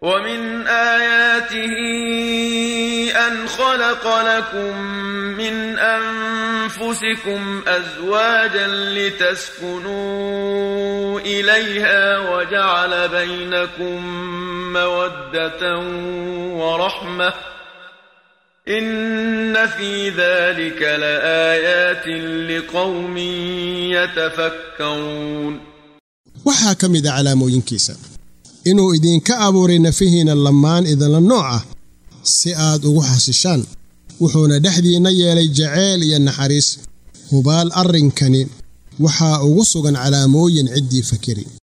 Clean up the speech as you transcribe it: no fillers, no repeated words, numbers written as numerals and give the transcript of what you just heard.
ومن آياته أن خلق لكم من أنفسكم أزواجا لتسكنوا إليها وجعل بينكم مودة ورحمة إن في ذلك لآيات لقوم يتفكرون waxaa ka mid ah calaamooyinkiisa inuu idinka abuuray nafihiina lamaan idinla nooc ah si aad ugu xasishaan wuxuuna dhexdiina yeelay jacayl iyo naxariis hubaal arrinkani waxaa ugu sugan calaamooyin ciddii fakiri